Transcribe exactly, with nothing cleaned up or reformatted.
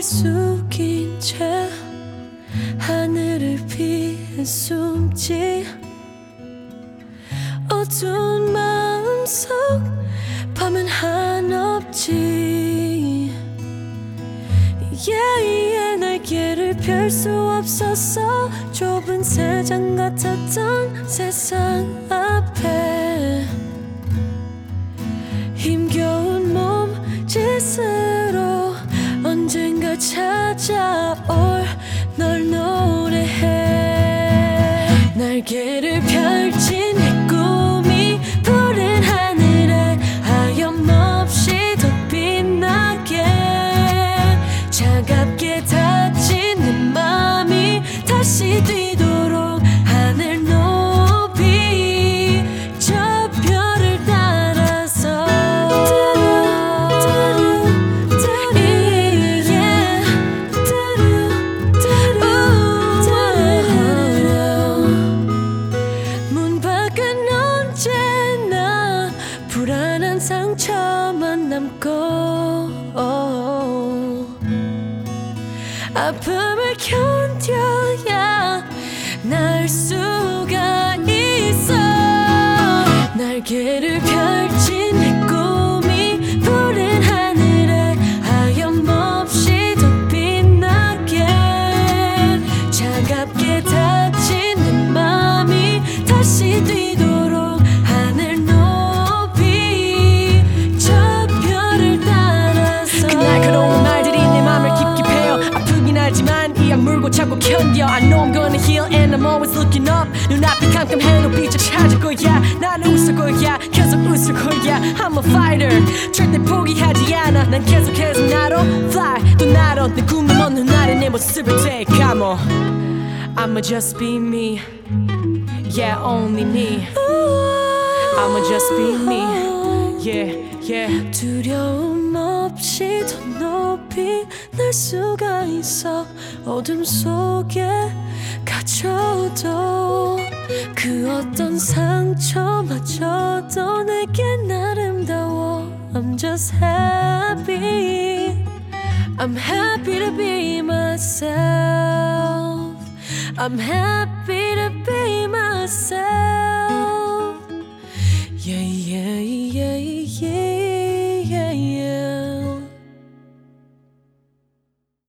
숙인 채 하늘을 피해 숨지. 어두운 마음속 밤은 한없지. yeah, yeah, 날개를 펼 수 없었어. 좁은 세상 같았던 세상 앞에 힘겨운 몸짓으로 언젠가 찾아올 널 노래해. 날개를 펼친 내 꿈이 푸른 하늘에 하염없이 더 빛나게. 차갑게 다친 내 맘이 다시 뛰도록 하늘 높이 저 별을 따라서. 문 밖은 언제나 불안한 상처만 남고 아픔을 견뎌야 날 수가 있어. 날개를 펼친 내 꿈이 푸른 하늘에 하염없이 더 빛나게. 차갑게 다친 내 맘이 다시 뛰도록 하늘 높이 저 별을 따라서. 그 날카로운 말들이 내 맘을 깊게 베어. 아프긴 하지만 이 악물고 참고 견뎌. I know I'm gonna heal and I'm always looking up. 눈앞이 캄캄해도 빛을 찾을 거야. 나는 웃을 거야, 계속 웃을 거야. I'm a fighter, 절대 포기하지 않아. 난 계속해서 나로 fly, 또 나로 내 꿈을 얻는 날에 내 모습을 take. I'm a, I'ma just be me, yeah, only me. I'ma just be me, yeah, yeah. 두려움 없이 더 높이 날 수가 있어. 어둠 속에 갇혀도 그 어떤 상처마저도 내겐 아름다워. I'm just happy, I'm happy to be myself. I'm happy to be myself. Yeah, yeah, yeah.